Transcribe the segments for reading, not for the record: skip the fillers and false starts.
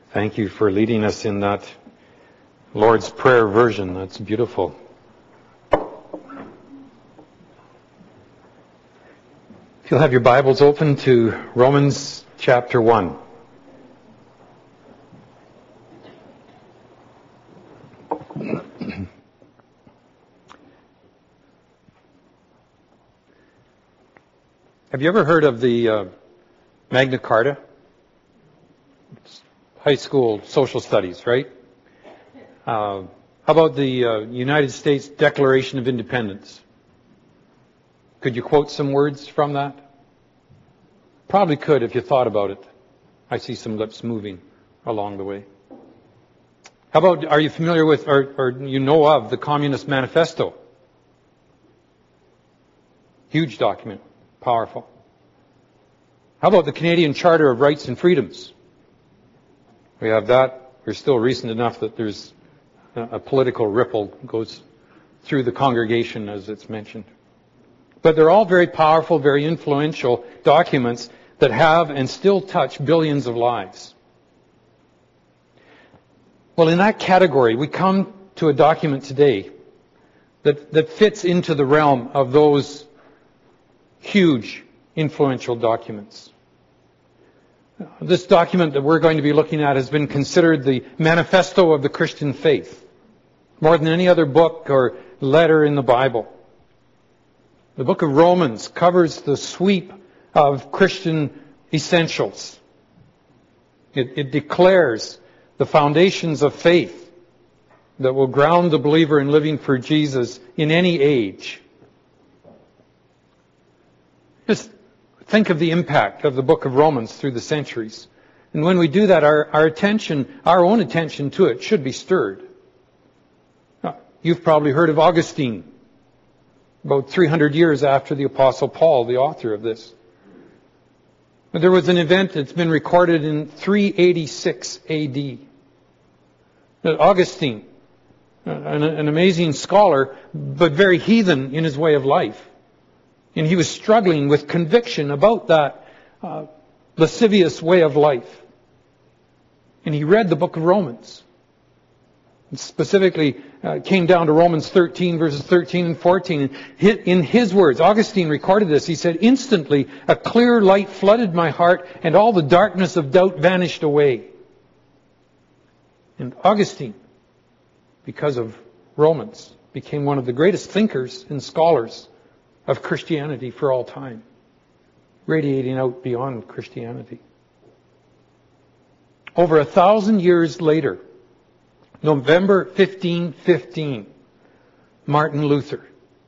Thank you for leading us in that Lord's Prayer version. That's beautiful. If you'll have your Bibles open to Romans chapter 1. Have you ever heard of the Magna Carta? It's high school social studies, right? How about the United States Declaration of Independence? Could you quote some words from that? Probably could if you thought about it. I see some lips moving along the way. How about, are you familiar with, or you know of, the Communist Manifesto? Huge document. Powerful. How about the Canadian Charter of Rights and Freedoms? We have that. We're still recent enough that there's a political ripple goes through the congregation as it's mentioned. But they're all very powerful, very influential documents that have and still touch billions of lives. Well, in that category, we come to a document today that fits into the realm of those huge, influential documents. This document that we're going to be looking at has been considered the manifesto of the Christian faith, more than any other book or letter in the Bible. The book of Romans covers the sweep of Christian essentials. It declares the foundations of faith that will ground the believer in living for Jesus in any age. Just think of the impact of the book of Romans through the centuries. And when we do that, our own attention to it should be stirred. You've probably heard of Augustine, about 300 years after the Apostle Paul, the author of this. But there was an event that's been recorded in 386 A.D. Augustine, an amazing scholar, but very heathen in his way of life. And he was struggling with conviction about that lascivious way of life. And he read the book of Romans. And specifically came down to Romans 13, verses 13 and 14. And in his words, Augustine recorded this. He said, "Instantly a clear light flooded my heart, and all the darkness of doubt vanished away." And Augustine, because of Romans, became one of the greatest thinkers and scholars of Christianity for all time, radiating out beyond Christianity. Over 1,000 years later, November 1515, Martin Luther.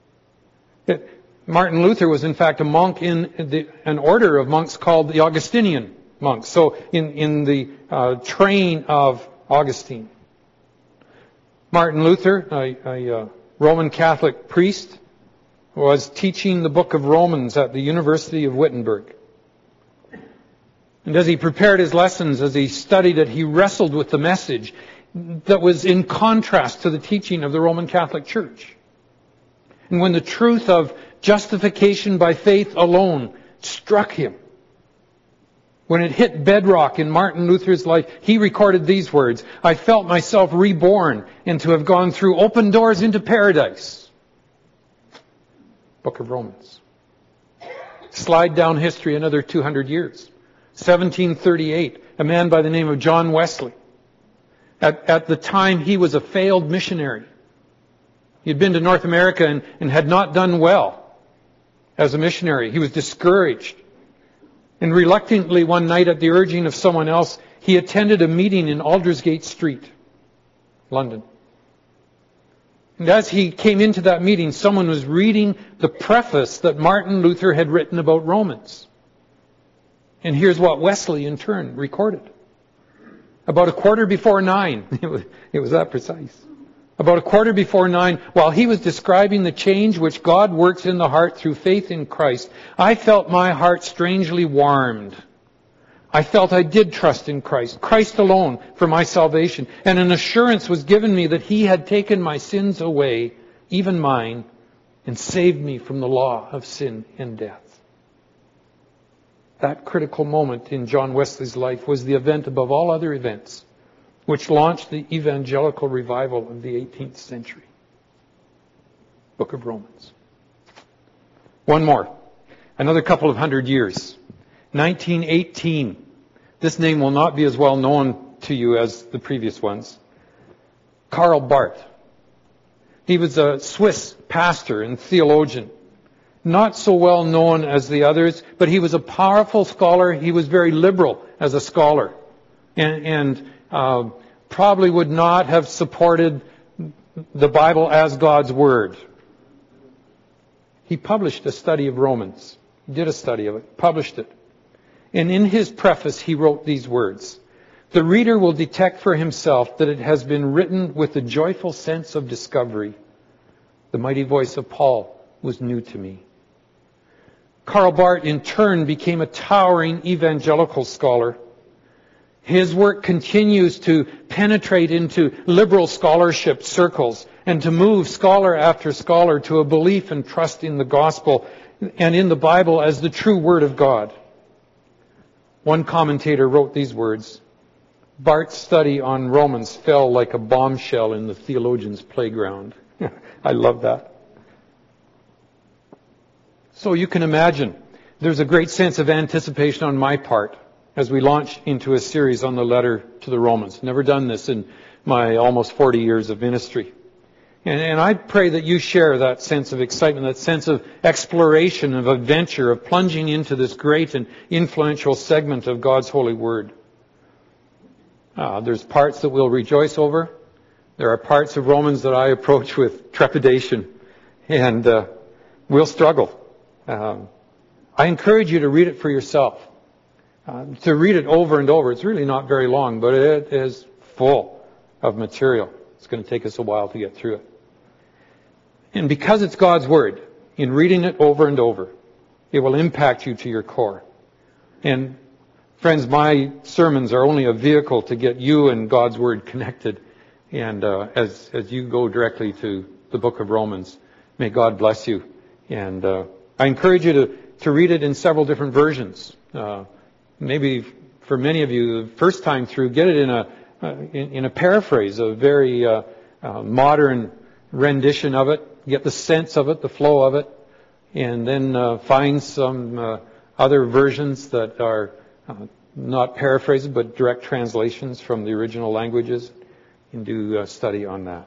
Martin Luther was in fact a monk in an order of monks called the Augustinian monks. So in the train of Augustine. Martin Luther, a Roman Catholic priest, was teaching the book of Romans at the University of Wittenberg. And as he prepared his lessons, as he studied it, he wrestled with the message that was in contrast to the teaching of the Roman Catholic Church. And when the truth of justification by faith alone struck him, when it hit bedrock in Martin Luther's life, he recorded these words, "I felt myself reborn and to have gone through open doors into paradise." Book of Romans. Slide down history another 200 years. 1738, a man by the name of John Wesley. At the time, he was a failed missionary. He had been to North America and had not done well as a missionary. He was discouraged. And reluctantly, one night at the urging of someone else, he attended a meeting in Aldersgate Street, London. And as he came into that meeting, someone was reading the preface that Martin Luther had written about Romans. And here's what Wesley, in turn, recorded. About 9:15, it was that precise. About 9:15, while he was describing the change which God works in the heart through faith in Christ, I felt my heart strangely warmed. I felt I did trust in Christ, Christ alone for my salvation, and an assurance was given me that He had taken my sins away, even mine, and saved me from the law of sin and death. That critical moment in John Wesley's life was the event above all other events which launched the evangelical revival of the 18th century. Book of Romans. One more. Another couple of hundred years. 1918. This name will not be as well known to you as the previous ones. Karl Barth. He was a Swiss pastor and theologian. Not so well known as the others, but he was a powerful scholar. He was very liberal as a scholar. And probably would not have supported the Bible as God's Word. He published a study of Romans. He did a study of it, published it. And in his preface, he wrote these words: "The reader will detect for himself that it has been written with a joyful sense of discovery. The mighty voice of Paul was new to me." Karl Barth, in turn, became a towering evangelical scholar. His work continues to penetrate into liberal scholarship circles and to move scholar after scholar to a belief and trust in the gospel and in the Bible as the true Word of God. One commentator wrote these words: "Barth's study on Romans fell like a bombshell in the theologian's playground." I love that. So you can imagine there's a great sense of anticipation on my part as we launch into a series on the letter to the Romans. Never done this in my almost 40 years of ministry. And I pray that you share that sense of excitement, that sense of exploration, of adventure, of plunging into this great and influential segment of God's holy Word. There's parts that we'll rejoice over. There are parts of Romans that I approach with trepidation, and we'll struggle. I encourage you to read it for yourself. To read it over and over. It's really not very long, but it is full of material. It's going to take us a while to get through it. And because it's God's Word, in reading it over and over, it will impact you to your core. And friends, my sermons are only a vehicle to get you and God's Word connected. And as you go directly to the book of Romans, may God bless you. And I encourage you to read it in several different versions. Maybe for many of you, the first time through, get it in a paraphrase, a very modern rendition of it. Get the sense of it, the flow of it, and then find some other versions that are not paraphrases but direct translations from the original languages, and do a study on that.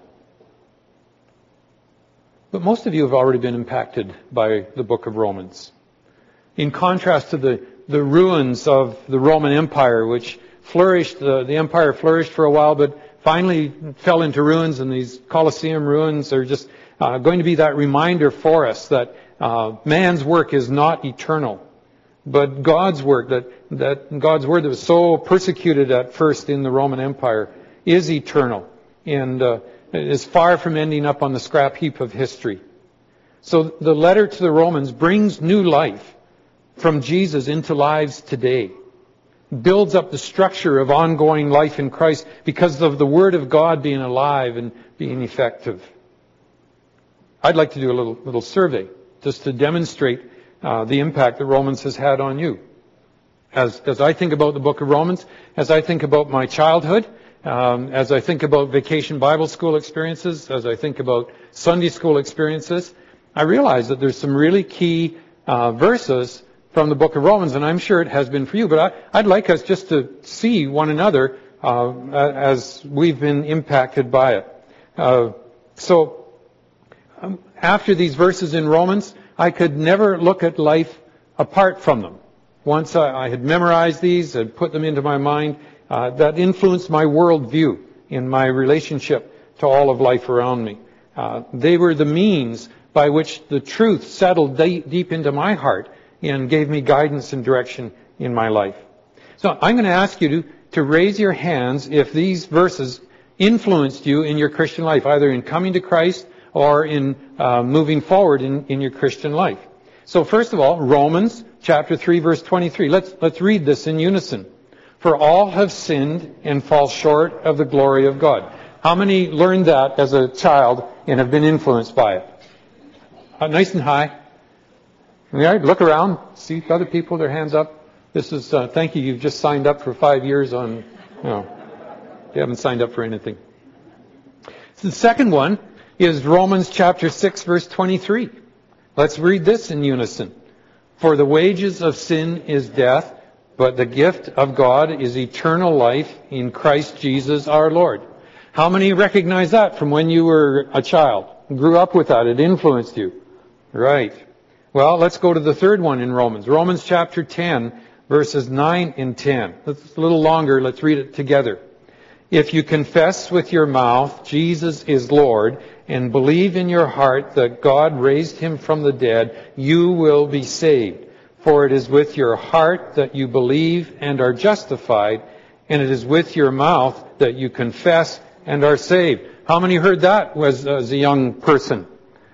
But most of you have already been impacted by the book of Romans. In contrast to the ruins of the Roman Empire, which flourished, the empire flourished for a while, but finally fell into ruins, and these Colosseum ruins are just going to be that reminder for us that man's work is not eternal, but God's work, that God's Word that was so persecuted at first in the Roman Empire is eternal, and is far from ending up on the scrap heap of history. So the letter to the Romans brings new life from Jesus into lives today. Builds up the structure of ongoing life in Christ because of the Word of God being alive and being effective. I'd like to do a little survey just to demonstrate the impact that Romans has had on you. As I think about the book of Romans, as I think about my childhood, as I think about vacation Bible school experiences, as I think about Sunday school experiences, I realize that there's some really key verses from the book of Romans, and I'm sure it has been for you. But I'd like us just to see one another as we've been impacted by it. After these verses in Romans, I could never look at life apart from them. Once I had memorized these and put them into my mind, that influenced my worldview in my relationship to all of life around me. They were the means by which the truth settled deep into my heart and gave me guidance and direction in my life. So I'm going to ask you to raise your hands if these verses influenced you in your Christian life, either in coming to Christ or in moving forward in your Christian life. So first of all, Romans chapter 3, verse 23. Let's read this in unison. For all have sinned and fall short of the glory of God. How many learned that as a child and have been influenced by it? Nice and high. All right, look around. See other people, their hands up. This is, thank you. You've just signed up for 5 years on, They haven't signed up for anything. So the second one is Romans chapter 6, verse 23. Let's read this in unison. For the wages of sin is death, but the gift of God is eternal life in Christ Jesus our Lord. How many recognize that from when you were a child? Grew up with that. It influenced you. Right. Well, let's go to the third one in Romans. Romans chapter 10, verses 9 and 10. It's a little longer. Let's read it together. If you confess with your mouth Jesus is Lord and believe in your heart that God raised him from the dead, you will be saved. For it is with your heart that you believe and are justified, and it is with your mouth that you confess and are saved. How many heard that as a young person?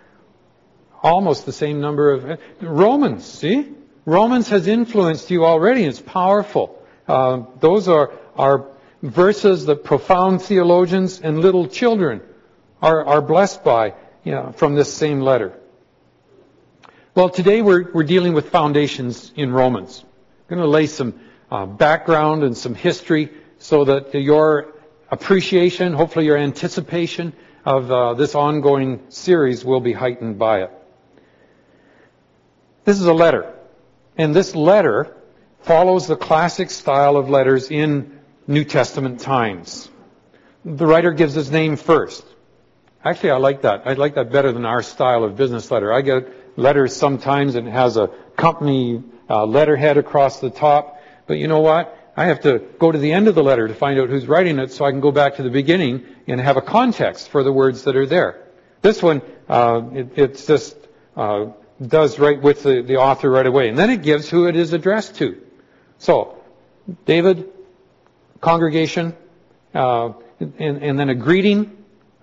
Almost the same number of... Romans, see? Romans has influenced you already. It's powerful. Those are verses that profound theologians and little children are blessed by, from this same letter. Well, today we're dealing with foundations in Romans. I'm going to lay some background and some history so that your appreciation, hopefully your anticipation of this ongoing series will be heightened by it. This is a letter, and this letter follows the classic style of letters in New Testament times. The writer gives his name first. Actually, I like that. I like that better than our style of business letter. I get letters sometimes and it has a company letterhead across the top. But you know what? I have to go to the end of the letter to find out who's writing it so I can go back to the beginning and have a context for the words that are there. This one, it's just does right with the author right away. And then it gives who it is addressed to. So, David, congregation, and then a greeting.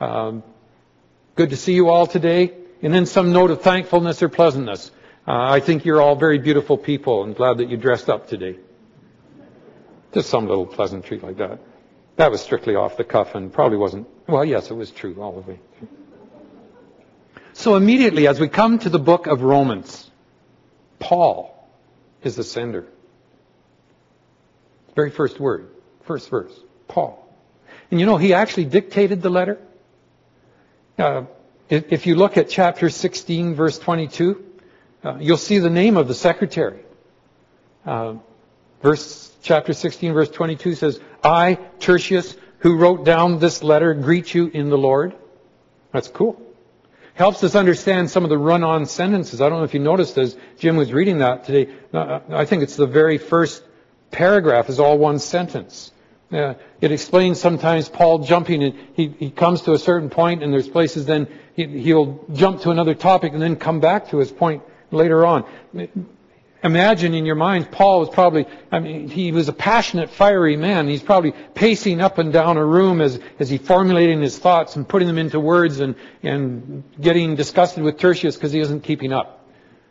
Good to see you all today. And then some note of thankfulness or pleasantness. I think you're all very beautiful people and glad that you dressed up today. Just some little pleasantry like that. That was strictly off the cuff and probably wasn't... Well, yes, it was true all the way. So immediately as we come to the book of Romans, Paul is the sender. Very first word, first verse, Paul. And he actually dictated the letter. If you look at chapter 16, verse 22, you'll see the name of the secretary. Chapter 16, verse 22 says, I, Tertius, who wrote down this letter, greet you in the Lord. That's cool. Helps us understand some of the run-on sentences. I don't know if you noticed as Jim was reading that today. I think it's the very first paragraph is all one sentence. It explains sometimes Paul jumping, and he comes to a certain point, and there's places then he'll jump to another topic and then come back to his point later on. Imagine in your mind, Paul was probably, he was a passionate, fiery man. He's probably pacing up and down a room as he formulating his thoughts and putting them into words and getting disgusted with Tertius because he isn't keeping up.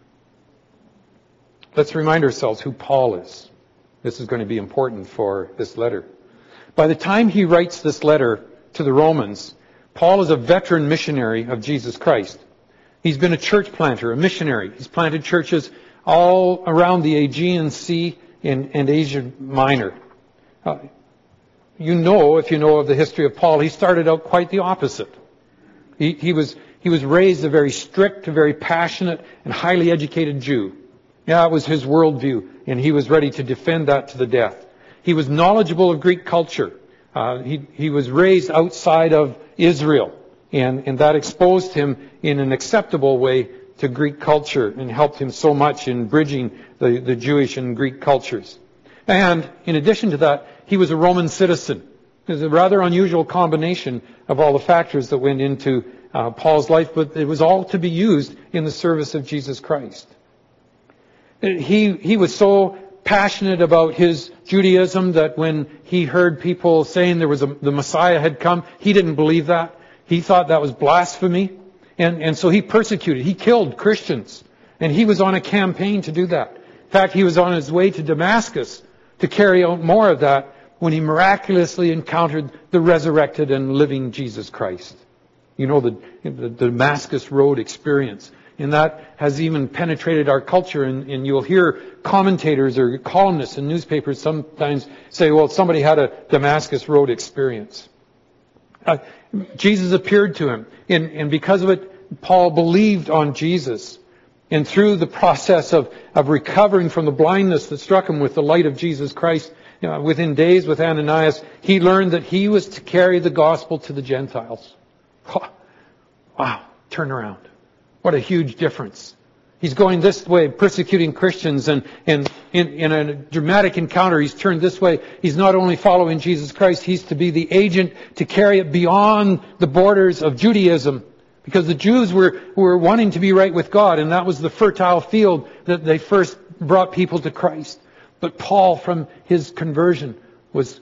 Let's remind ourselves who Paul is. This is going to be important for this letter. By the time he writes this letter to the Romans, Paul is a veteran missionary of Jesus Christ. He's been a church planter, a missionary. He's planted churches all around the Aegean Sea and Asia Minor. If you know of the history of Paul, he started out quite the opposite. He was raised a very strict, a very passionate, and highly educated Jew. Yeah, it was his worldview, and he was ready to defend that to the death. He was knowledgeable of Greek culture. He was raised outside of Israel, and that exposed him in an acceptable way to Greek culture and helped him so much in bridging the Jewish and Greek cultures. And in addition to that, he was a Roman citizen. It was a rather unusual combination of all the factors that went into Paul's life, but it was all to be used in the service of Jesus Christ. He was so passionate about his Judaism that when he heard people saying the Messiah had come, he didn't believe that. He thought that was blasphemy. And so he persecuted, he killed Christians. And he was on a campaign to do that. In fact, he was on his way to Damascus to carry out more of that when he miraculously encountered the resurrected and living Jesus Christ. You know, the Damascus Road experience. And that has even penetrated our culture. And you'll hear commentators or columnists in newspapers sometimes say, well, somebody had a Damascus Road experience. Jesus appeared to him. And because of it, Paul believed on Jesus. And through the process of recovering from the blindness that struck him with the light of Jesus Christ, within days with Ananias, he learned that he was to carry the gospel to the Gentiles. Wow, turn around. What a huge difference. He's going this way, persecuting Christians, and in a dramatic encounter, he's turned this way. He's not only following Jesus Christ, he's to be the agent to carry it beyond the borders of Judaism. Because the Jews were wanting to be right with God, and that was the fertile field that they first brought people to Christ. But Paul, from his conversion, was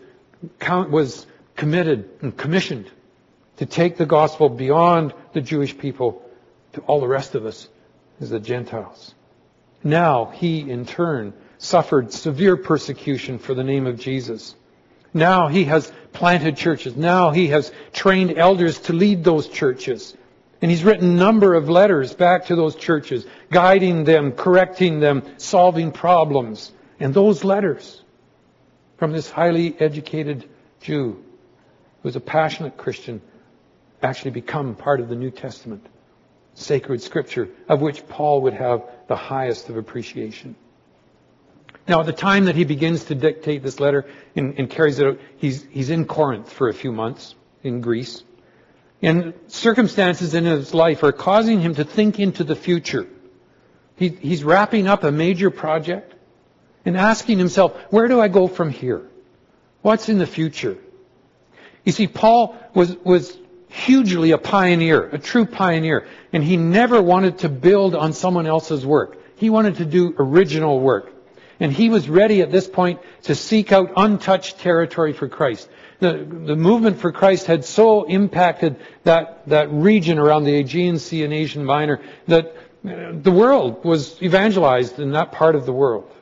committed and commissioned to take the gospel beyond the Jewish people to all the rest of us as the Gentiles. Now he, in turn, suffered severe persecution for the name of Jesus. Now he has planted churches. Now he has trained elders to lead those churches. And he's written a number of letters back to those churches, guiding them, correcting them, solving problems. And those letters from this highly educated Jew who was a passionate Christian actually become part of the New Testament, sacred scripture, of which Paul would have the highest of appreciation. Now, at the time that he begins to dictate this letter and carries it out, he's in Corinth for a few months, in Greece. And circumstances in his life are causing him to think into the future. He's wrapping up a major project and asking himself, where do I go from here? What's in the future? You see, Paul was hugely a pioneer, a true pioneer. And he never wanted to build on someone else's work. He wanted to do original work. And he was ready at this point to seek out untouched territory for Christ. The movement for Christ had so impacted that region around the Aegean Sea and Asian Minor that the world was evangelized in that part of the world.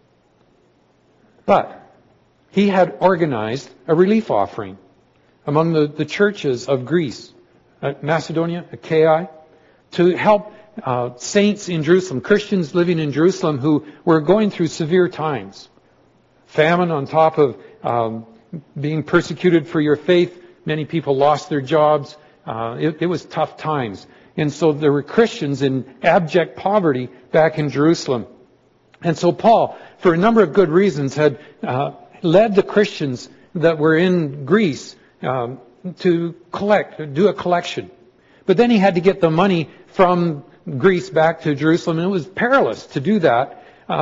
But he had organized a relief offering among the churches of Greece, Macedonia, Achaia, to help saints in Jerusalem, Christians living in Jerusalem who were going through severe times. Famine on top of being persecuted for your faith. Many people lost their jobs. It was tough times. And so there were Christians in abject poverty back in Jerusalem. And so Paul, for a number of good reasons, had led the Christians that were in Greece to do a collection. But then he had to get the money from Greece back to Jerusalem, and it was perilous to do that.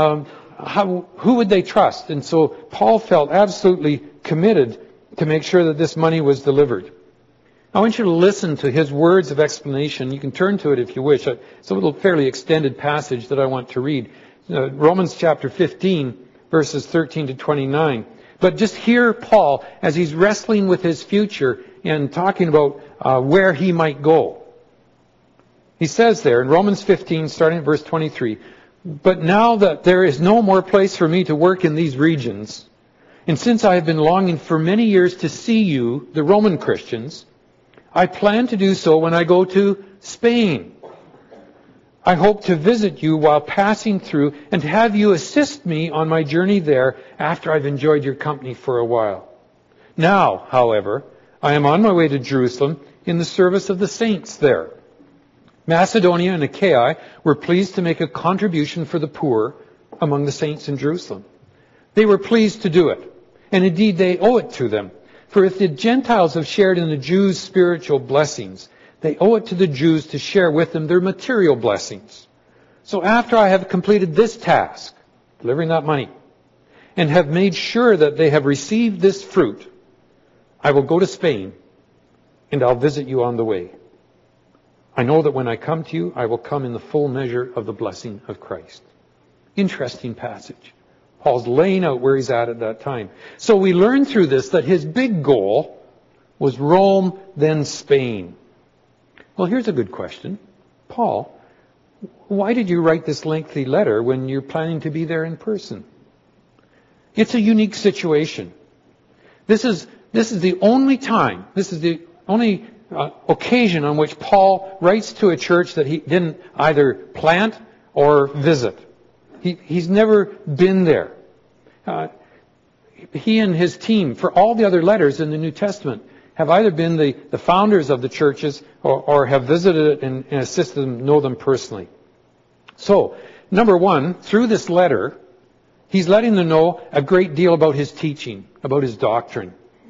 Who would they trust? And so Paul felt absolutely committed to make sure that this money was delivered. I want you to listen to his words of explanation. You can turn to it if you wish. It's a little fairly extended passage that I want to read. Romans chapter 15, verses 13 to 29. But just hear Paul as he's wrestling with his future and talking about where he might go. He says there in Romans 15, starting at verse 23, but now that there is no more place for me to work in these regions, and since I have been longing for many years to see you, the Roman Christians, I plan to do so when I go to Spain. I hope to visit you while passing through and to have you assist me on my journey there after I've enjoyed your company for a while. Now, however, I am on my way to Jerusalem in the service of the saints there. Macedonia and Achaia were pleased to make a contribution for the poor among the saints in Jerusalem. They were pleased to do it, and indeed they owe it to them. For if the Gentiles have shared in the Jews' spiritual blessings, they owe it to the Jews to share with them their material blessings. So after I have completed this task, delivering that money, and have made sure that they have received this fruit, I will go to Spain, and I'll visit you on the way. I know that when I come to you, I will come in the full measure of the blessing of Christ. Interesting passage. Paul's laying out where he's at that time. So we learn through this that his big goal was Rome, then Spain. Well, here's a good question. Paul, why did you write this lengthy letter when you're planning to be there in person? It's a unique situation. This is the only time, this is the only occasion on which Paul writes to a church that he didn't either plant or visit. He's never been there. He and his team, for all the other letters in the New Testament, have either been the founders of the churches or have visited it and assisted them, know them personally. So, number one, through this letter, he's letting them know a great deal about his teaching, about his doctrine.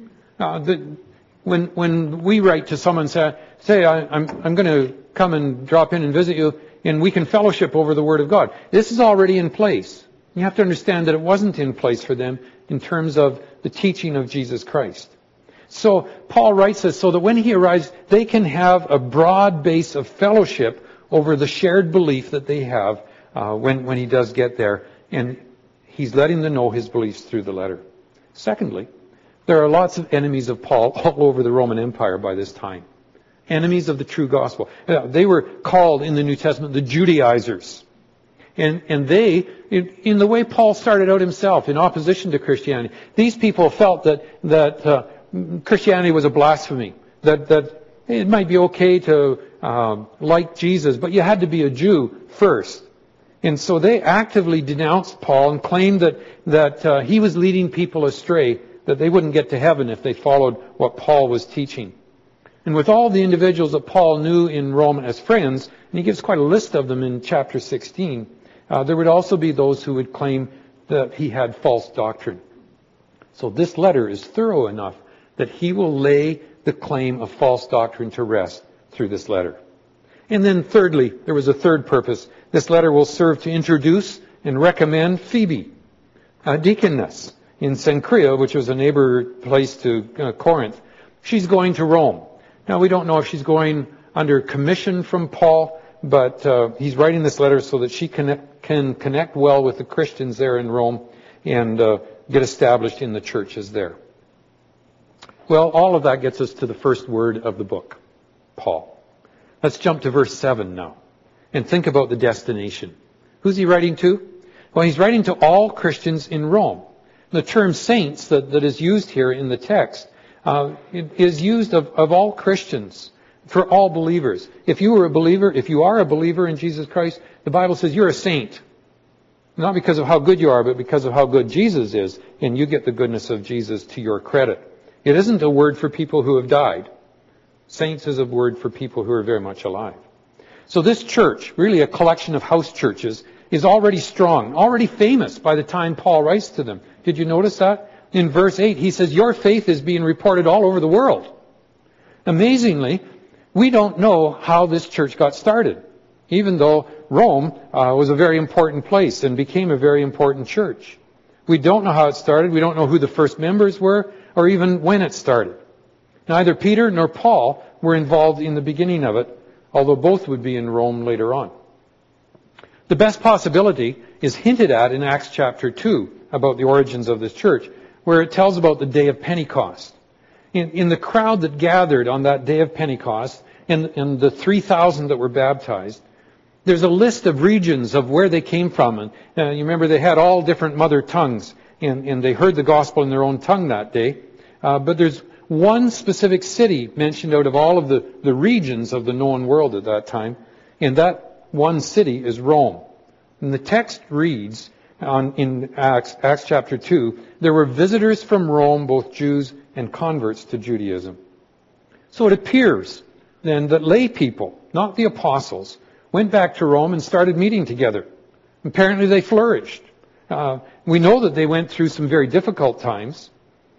When we write to someone, say I'm going to come and drop in and visit you, and we can fellowship over the Word of God. This is already in place. You have to understand that it wasn't in place for them in terms of the teaching of Jesus Christ. So Paul writes this so that when he arrives, they can have a broad base of fellowship over the shared belief that they have when he does get there. And he's letting them know his beliefs through the letter. Secondly, there are lots of enemies of Paul all over the Roman Empire by this time. Enemies of the true gospel. They were called in the New Testament the Judaizers. And they, in the way Paul started out himself, in opposition to Christianity, these people felt that Christianity was a blasphemy. That it might be okay to like Jesus, but you had to be a Jew first. And so they actively denounced Paul and claimed that he was leading people astray, that they wouldn't get to heaven if they followed what Paul was teaching. And with all the individuals that Paul knew in Rome as friends, and he gives quite a list of them in chapter 16, there would also be those who would claim that he had false doctrine. So this letter is thorough enough that he will lay the claim of false doctrine to rest through this letter. And then thirdly, there was a third purpose. This letter will serve to introduce and recommend Phoebe, a deaconess in Cenchrea, which was a neighbor place to Corinth. She's going to Rome. Now, we don't know if she's going under commission from Paul, but he's writing this letter so that she can connect well with the Christians there in Rome and get established in the churches there. Well, all of that gets us to the first word of the book, Paul. Let's jump to verse 7 now and think about the destination. Who's he writing to? Well, he's writing to all Christians in Rome. The term saints that is used here in the text is used of all Christians, for all believers. If you are a believer in Jesus Christ, the Bible says you're a saint. Not because of how good you are, but because of how good Jesus is, and you get the goodness of Jesus to your credit. It isn't a word for people who have died. Saints is a word for people who are very much alive. So this church, really a collection of house churches, is already strong, already famous by the time Paul writes to them. Did you notice that? In verse 8, he says, your faith is being reported all over the world. Amazingly, we don't know how this church got started, even though Rome was a very important place and became a very important church. We don't know how it started. We don't know who the first members were or even when it started. Neither Peter nor Paul were involved in the beginning of it, although both would be in Rome later on. The best possibility is hinted at in Acts chapter 2 about the origins of this church, where it tells about the day of Pentecost. In the crowd that gathered on that day of Pentecost, and the 3,000 that were baptized, there's a list of regions of where they came from. And you remember they had all different mother tongues, and they heard the gospel in their own tongue that day. But there's one specific city mentioned out of all of the regions of the known world at that time, and that one city is Rome. And the text reads in Acts chapter 2, there were visitors from Rome, both Jews and converts to Judaism. So it appears then that lay people, not the apostles, went back to Rome and started meeting together. Apparently they flourished. We know that they went through some very difficult times.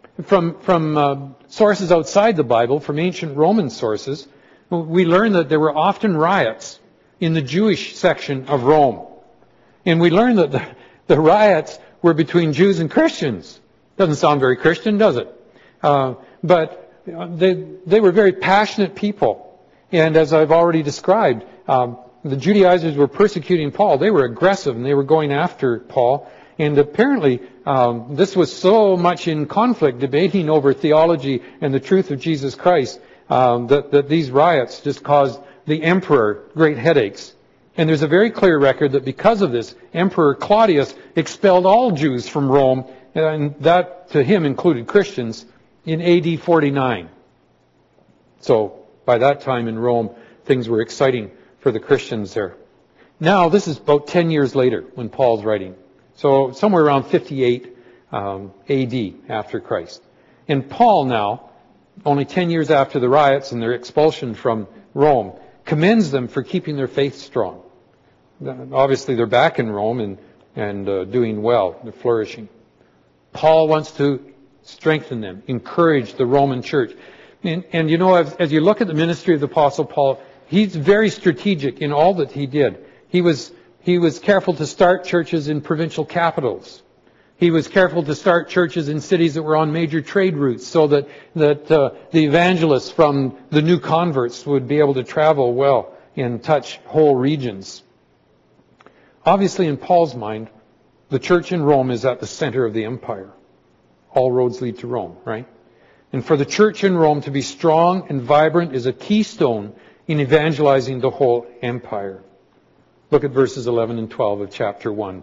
From sources outside the Bible, from ancient Roman sources, we learn that there were often riots in the Jewish section of Rome. And we learn that the riots were between Jews and Christians. Doesn't sound very Christian, does it? But they were very passionate people. And as I've already described, the Judaizers were persecuting Paul. They were aggressive and they were going after Paul. And apparently, this was so much in conflict, debating over theology and the truth of Jesus Christ, that these riots just caused the emperor great headaches. And there's a very clear record that because of this, Emperor Claudius expelled all Jews from Rome, and that to him included Christians, in AD 49. So by that time in Rome, things were exciting for the Christians there. Now, this is about 10 years later when Paul's writing. So somewhere around 58 AD after Christ. And Paul now, only 10 years after the riots and their expulsion from Rome, commends them for keeping their faith strong. Obviously, they're back in Rome and doing well. They're flourishing. Paul wants to strengthen them, encourage the Roman church. And you know, as you look at the ministry of the Apostle Paul, he's very strategic in all that he did. He was careful to start churches in provincial capitals. He was careful to start churches in cities that were on major trade routes so that the evangelists from the new converts would be able to travel well and touch whole regions. Obviously, in Paul's mind, the church in Rome is at the center of the empire. All roads lead to Rome, right? And for the church in Rome to be strong and vibrant is a keystone in evangelizing the whole empire. Look at verses 11 and 12 of chapter 1.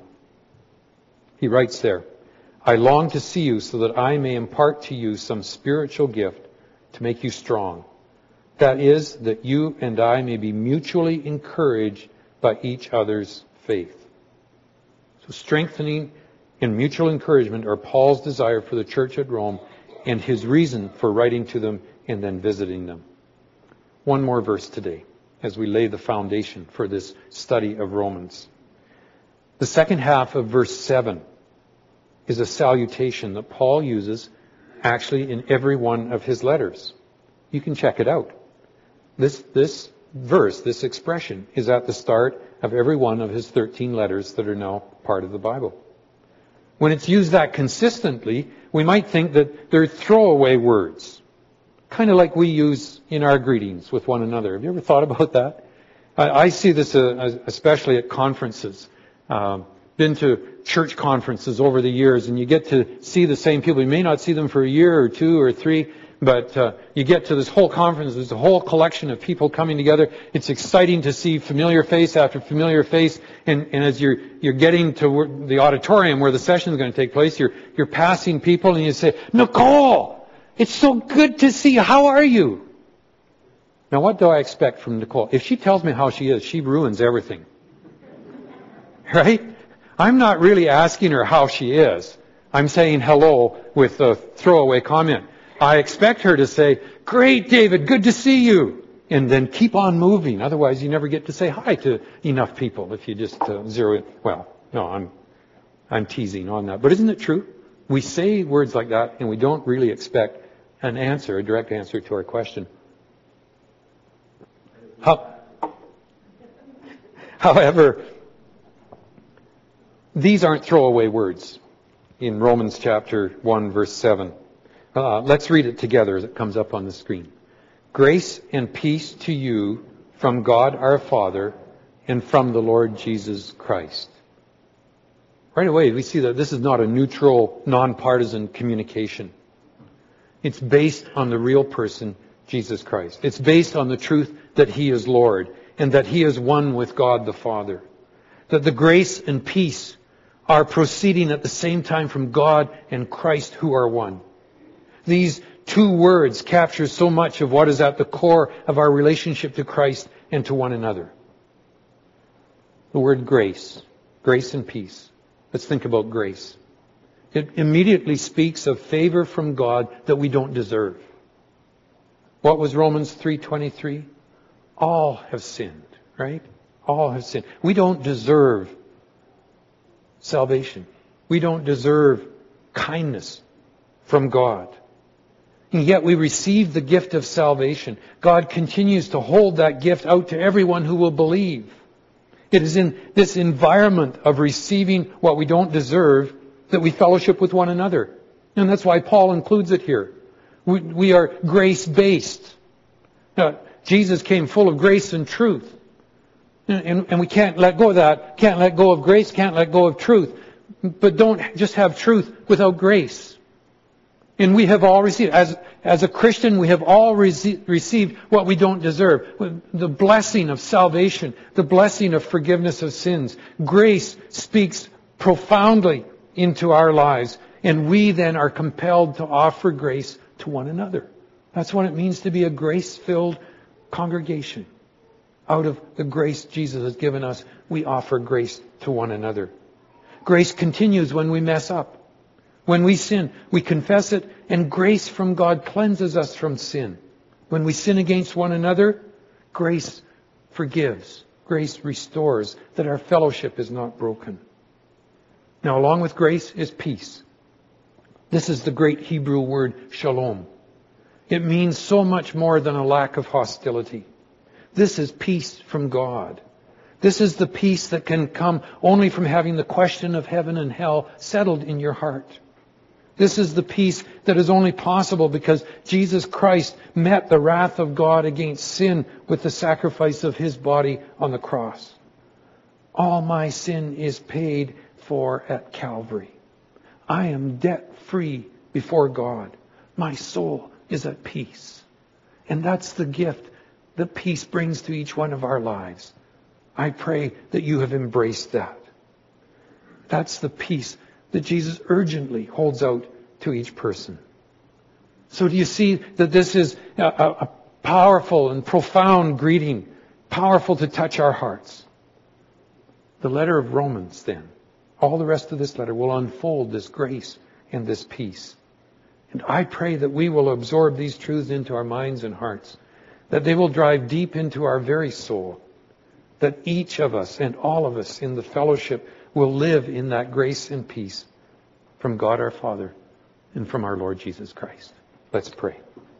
He writes there, I long to see you so that I may impart to you some spiritual gift to make you strong. That is, that you and I may be mutually encouraged by each other's faith. So strengthening and mutual encouragement are Paul's desire for the church at Rome and his reason for writing to them and then visiting them. One more verse today as we lay the foundation for this study of Romans. The second half of verse 7 is a salutation that Paul uses actually in every one of his letters. You can check it out. This verse, this expression, is at the start of every one of his 13 letters that are now part of the Bible. When it's used that consistently, we might think that they're throwaway words, kind of like we use in our greetings with one another. Have you ever thought about that? I see this especially at conferences. Been to church conferences over the years, and you get to see the same people. You may not see them for a year or two or three, but you get to this whole conference. There's a whole collection of people coming together. It's exciting to see familiar face after familiar face. And as you're getting to the auditorium where the session is going to take place, you're passing people, and you say, Nicole, it's so good to see you. How are you? Now, what do I expect from Nicole? If she tells me how she is, she ruins everything. Right? I'm not really asking her how she is. I'm saying hello with a throwaway comment. I expect her to say, great, David, good to see you. And then keep on moving. Otherwise, you never get to say hi to enough people if you just zero in. Well, no, I'm teasing on that. But isn't it true? We say words like that and we don't really expect an answer, a direct answer to our question. However, these aren't throwaway words in Romans chapter 1, verse 7. Let's read it together as it comes up on the screen. Grace and peace to you from God our Father and from the Lord Jesus Christ. Right away, we see that this is not a neutral, non-partisan communication. It's based on the real person, Jesus Christ. It's based on the truth that He is Lord and that He is one with God the Father. That the grace and peace are proceeding at the same time from God and Christ who are one. These two words capture so much of what is at the core of our relationship to Christ and to one another. The word grace, grace and peace. Let's think about grace. It immediately speaks of favor from God that we don't deserve. What was Romans 3:23? All have sinned, right? All have sinned. We don't deserve salvation. We don't deserve kindness from God. And yet we receive the gift of salvation. God continues to hold that gift out to everyone who will believe. It is in this environment of receiving what we don't deserve that we fellowship with one another. And that's why Paul includes it here. We are grace-based. Now, Jesus came full of grace and truth. And we can't let go of that. Can't let go of grace, can't let go of truth. But don't just have truth without grace. And we have all received, as a Christian, we have all received what we don't deserve. The blessing of salvation, the blessing of forgiveness of sins. Grace speaks profoundly into our lives. And we then are compelled to offer grace to one another. That's what it means to be a grace-filled congregation, out of the grace Jesus has given us, we offer grace to one another. Grace continues when we mess up. When we sin, we confess it, and grace from God cleanses us from sin. When we sin against one another, grace forgives. Grace restores, that our fellowship is not broken. Now, along with grace is peace. This is the great Hebrew word shalom. It means so much more than a lack of hostility. This is peace from God. This is the peace that can come only from having the question of heaven and hell settled in your heart. This is the peace that is only possible because Jesus Christ met the wrath of God against sin with the sacrifice of His body on the cross. All my sin is paid for at Calvary. I am debt-free before God. My soul is at peace. And that's the gift that peace brings to each one of our lives. I pray that you have embraced that. That's the peace that Jesus urgently holds out to each person. So do you see that this is a powerful and profound greeting, powerful to touch our hearts? The letter of Romans, then, all the rest of this letter will unfold this grace and this peace. And I pray that we will absorb these truths into our minds and hearts, that they will drive deep into our very soul, that each of us and all of us in the fellowship will live in that grace and peace from God our Father and from our Lord Jesus Christ. Let's pray.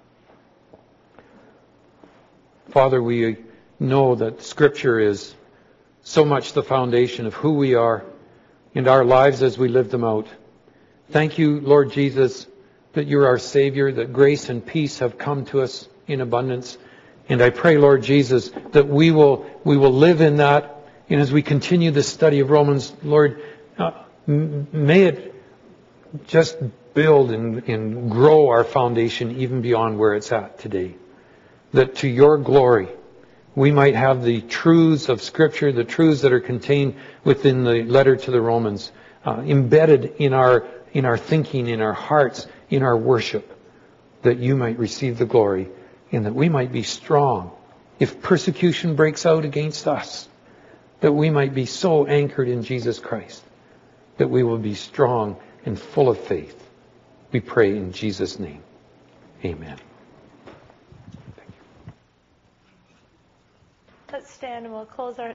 Father, we know that Scripture is so much the foundation of who we are and our lives as we live them out. Thank you, Lord Jesus, that you're our Savior, that grace and peace have come to us in abundance. And I pray, Lord Jesus, that we will live in that. And as we continue the study of Romans, Lord, may it just build and grow our foundation even beyond where it's at today. That to your glory, we might have the truths of Scripture, the truths that are contained within the letter to the Romans, embedded in our thinking, in our hearts, in our worship, that you might receive the glory and that we might be strong. If persecution breaks out against us, that we might be so anchored in Jesus Christ, that we will be strong and full of faith. We pray in Jesus' name. Amen. Let's stand and we'll close our